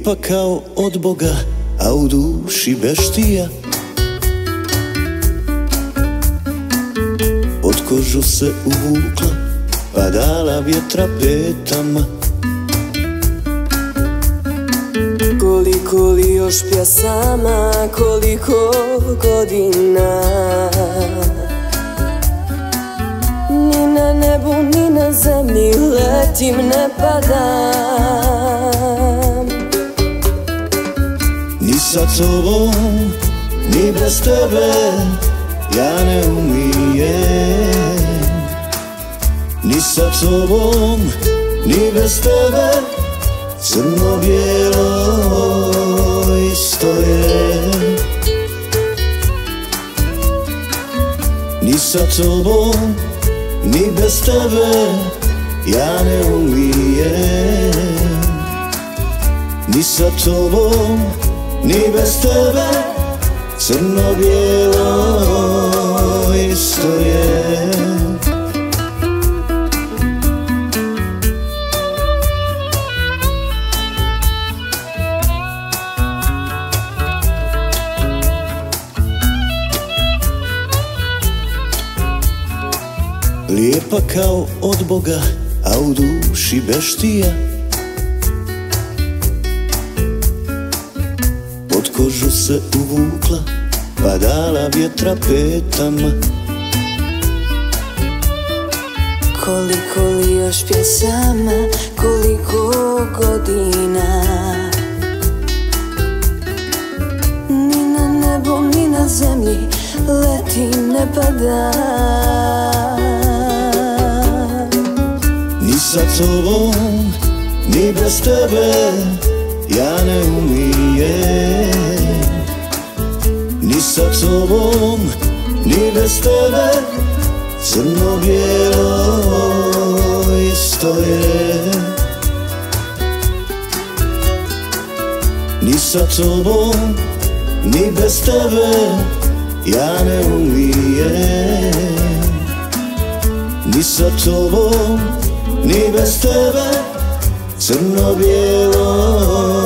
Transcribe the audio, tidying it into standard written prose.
Lijepa kao od Boga, a u duši beštija. Pod kožu se uvukla, pa dala vjetra petama. Koliko li još pjesama, koliko godina, ni na nebu, ni na zemlji letim, ne padam. Ni sa tobom, ni bez tebe ja ne umijem. Ni sa tobom, ni bez tebe crno-bijelo isto je. Ni sa tobom, ni bez tebe ja ne umijem. Ni sa tobom, ni bez tebe crno-bijelo isto je. Lijepa kao od Boga, a u duši beštija. Pod kožu se uvukla, pa dala vjetra petama. Koliko li još pjesama, koliko godina, ni na nebu, ni na zemlji letim, ne padam. Ni sa tobom, ni bez tebe ja ne umijem. Ni sa tobom, ni bez tebe crno-bijelo isto je. Ni sa tobom, ni bez tebe ja ne umijem. Ni sa tobom, ni bez tebe crno-bijelo